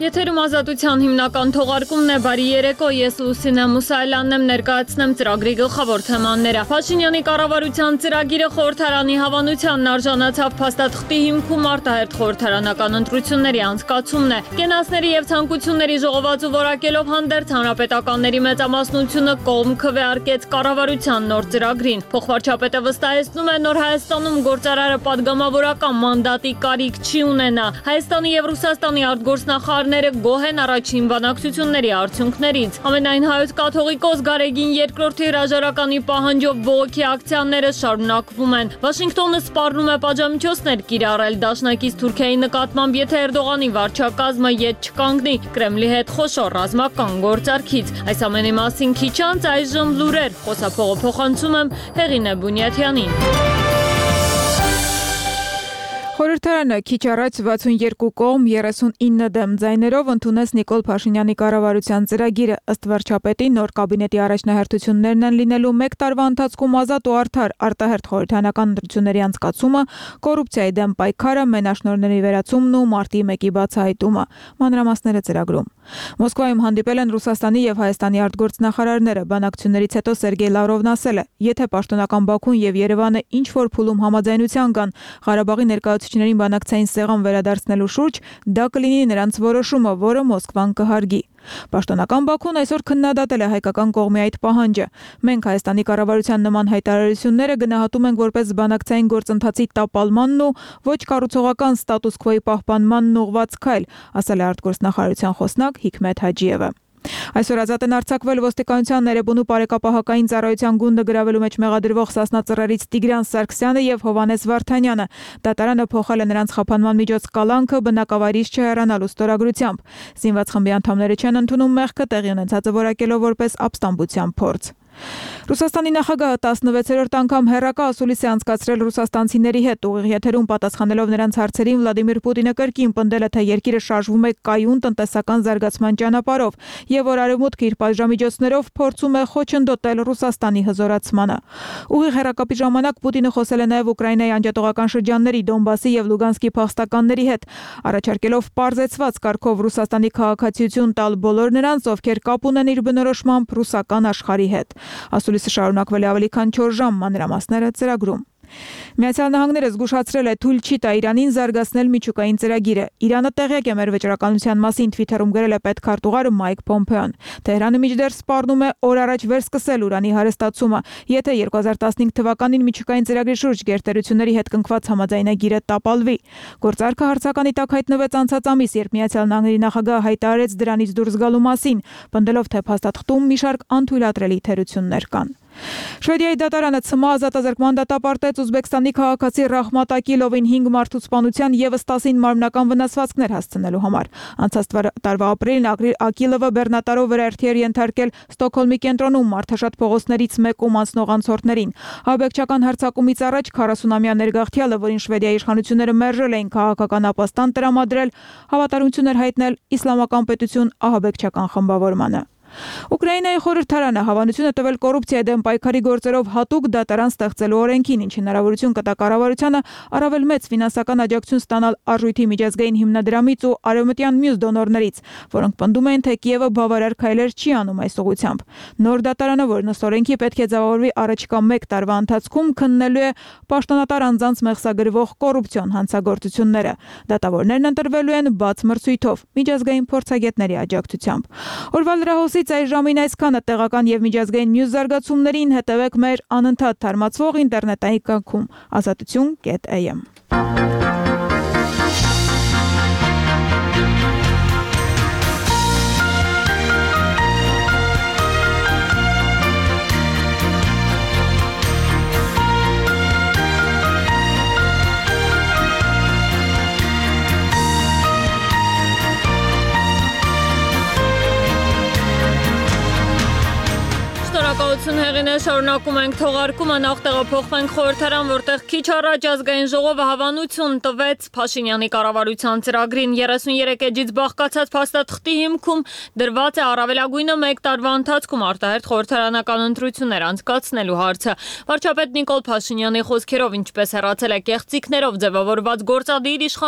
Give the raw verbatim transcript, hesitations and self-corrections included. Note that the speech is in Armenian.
Եթերում ազատության հիմնական թողարկումն է, բարի երեկո, ես Լուսինե Մուսայելյանն եմ, ներկայացնեմ ծրագրի գլխավոր թեմաները։ Փաշինյանի կառավարության ծրագիրը խորհրդարանի հավանությանն արժանացավ, փաստաթղթի հիմքում արտահերթ խորհրդարանական ընտրությունների անցկացումն է։ Կենացների եւ ցանկությունների ժողովածու որակելով հանդերձ հանրապետականների մեծամասնությունը կողմ քվեարկեց կառավարության նոր ծրագրին։ Փոխվարչապետը վստահեցնում է, նոր Հայաստանում գործարարը падգամավորական մանդատի կարիք չի ունենա։ Հայաստանի եւ Ռուսաստանի արտգործնախարարները գոհ են առաջին բանակցությունների արդյունքներից։ Ամենայն հայոց կաթողիկոս Գարեգին երկրորդի հրաժարականի պահանջով բողոքի ակցիաները շարունակվում են։ Վաշինգտոնը սպառնում է պատժամիջոցներ կիրառել դաշնակից Թուրքիայի նկատմամբ, եթե Էրդողանի վարչակազմը ետ չկանգնի Կրեմլի հետ խոշոր ռազմական գործարքից։ Այս ամենի մասին քիչ անց այժմ լուրեր, խոսափողը փոխանցում եմ Հեղինե Բունյաթյանին։ Խորհրդարանը քիչ առաջ վաթսունյոթ կողմ երեսունինը դեմ ձայներով ընդունեց Նիկոլ Փաշինյանի կառավարության ծրագիրը, ըստ վարչապետի նոր կաբինետի առաջնահերթություններն են լինելու մեկ տարվա ընթացքում ազատ ու արդար արտահերթ խորհրդարանական ընտրությունների անցկացումը, կոռուպցիայի դեմ պայքարը, մենաշնորհների վերացումն ու մարտի մեկի բացահայտումը։ Մանրամասները ծրագրում։ Մոսկվայում հանդիպել են Ռուսաստանի եւ Հայաստանի արտգործնախարարները։ Բանակցություններից հետո Սերգեյ Լավրովն ասել է, եթե պաշտոնական Բաքուն եւ Երևանը ինչ որ փուլում համաձայնության կան Ղարաբաղի ներկայացուցիչներին բանակցային սեղան վերադարձնելու շուրջ, դա կլինի նրանց որոշումը, որը Մոսկվան կհարգի։ Պաշտոնական Բաքուն այսօր քննադատել է հայկական կողմի այդ պահանջը։ Մենք Հայաստանի կառավարության նման հայտարարությունները գնահատում ենք որպես բանակցային գործընթացի տապալմանն ու ոչ կառուցողական ստատուս քվոյի պահպանմանն ուղղված քայլ, ասել է արտգործնախարարության խոսնակ Հիկմետ Հաջիևը։ Այսօր ազատ են արձակվել ոստիկանության ներեբունու բարեկապահական ծառայության գունդը գրավելու մեջ մեղադրվող Սասնա Ծռերից Տիգրան Սարգսյանը եւ Հովհաննես Վարդանյանը։ Դատարանը փոխել է նրանց խափանման միջոց կալանքը բնակավայրից չհեռանալու ստորագրությամբ։ Զինված խմբի անդամները չեն ընդունում մեղքը, տեղի ունեցածը որակելով որպես ապստամբության փորձ։ Ռուսաստանի նախագահը տասնվեցերորդ անգամ հեռակա ասուլիս է անցկացրել ռուսաստանցիների հետ։ Ուղիղ եթերում պատասխանելով նրանց հարցերին Վլադիմիր Պուտինը կրկին պնդել է, թե երկիրը շարժվում է կայուն տնտեսական զարգացման ճանապարհով եւ որ արևմուտքը իր պատժամիջոցներով փորձում է խոչընդոտել Ռուսաստանի հզորացմանը։ Ուղիղ հեռակապի ժամանակ Պուտինը խոսել է նաեւ Ուկրաինայի անջատողական շրջանների Դոնբասի եւ Լուգանսկի փախստականների հետ, առաջարկելով պարզեցված կարգով Ռուսաստանի քաղաքացիություն տալ բոլոր նրանց, ովքեր կապ ունեն իր բնորոշմամբ ռուսական աշխարհի հետ։ Ասուլիսը շարունակվել է ավելի քան չորս ժամ, մանրամասները ծրագրում։ Միացյալ Նահանգները զգուշացրել է թույլ չի տա Իրանին զարգացնել միջուկային ծրագիրը։ Իրանը տեղյակ է մեր վճռականության մասին, Թվիթերում գրել է պետքարտուղարը Մայք Պոմպեոն։ Թեհրանը մինչդեռ սպառնում է օր առաջ վերսկսել ուրանի հարստացումը, եթե երկու հազար տասնհինգ թվականին միջուկային ծրագրի շուրջ գերտերությունների հետ կնքված համաձայնագիրը տապալվի։ Գործարքը հարցականի տակ հայտնվեց անցած ամիս, երբ Միացյալ Նահանգների նախագահը հայտարարեց դրանից դուրս գալու մասին, պնդելով, թե փաստաթղթում մի շարք անթույլատրելի թերություններ կան։ Շվեդիայի դատարանը ցմահ ազատազրկման դատապարտեց Ուզբեկստանի քաղաքացի Ռահմատ Ակիլովին հինգ մարդու սպանության եւս տասին մարմնական վնասվածքներ հասցնելու համար։ Անցած տարվա ապրիլին Ակիլովը բեռնատարով վրա էր ենթարկել Ստոկհոլմի կենտրոնում մարդաշատ փողոցներից մեկում անցնող անցորդներին։ Ահաբեկչական հարձակումից առաջ քառասունամյա ներգաղթյալը, որին Շվեդիայի իշխանությունները մերժել էին քաղաքական ապաստան տրամադրել, հավատարմություն էր հայտնել իսլամական պետություն ահաբեկչական խմբավորմանը։ Ուկրաինայի խորհրդարանը հավանություն է տվել կոռուպցիայի դեմ պայքարի գործերով հատուկ դատարան ստեղծելու օրենքին, ինչ հնարավորություն կտա կառավարությանը առավել մեծ ֆինանսական աջակցություն ստանալ արժույթի միջազգային հիմնադրամից ու արևմտյան մյուս դոնորներից, որոնք պնդում են, թե Կիևը բավարար քայլեր չի անում այս ուղղությամբ։ Նոր դատարանը, որն ըստ օրենքի պետք է ձևավորվի առաջիկա մեկ տարվա ընթացքում, քննելու է պաշտոնատար անձանց մեղսագրվող կոռուպցիոն հանցագործությունները։ Դատավորներն ընտրվելու են բաց մրցույթով, միջազգային փորձագետների աջակցությամբ։ Օրվա լրահոսի այս ժամին այսքանը, տեղական եւ միջազգային մյուս զարգացումներին հետևեք մեր անընդհատ թարմացվող ինտերնետային կայքում ազատություն կետ էյ էմ։ Շնորհակալություն Հեղինե, շարունակում ենք թողարկումը, նախ տեղափոխվենք խորհրդարան, որտեղ քիչ առաջ ազգային ժողովը հավանություն տվեց Փաշինյանի կառավարության ծրագրին։ երեսուներեք էջից բաղկացած փաստաթղթի հիմքում դրված է առավելագույնը մեկ տարվա ընթացքում արտահերթ խորհրդարանական ընտրություններ անցկացնելու հարցը։ Վարչապետ Նիկոլ Փաշինյանի խոսքերով, ինչպես հեռացել է կեղծիքներով ձևավորված գործադիր իշխանության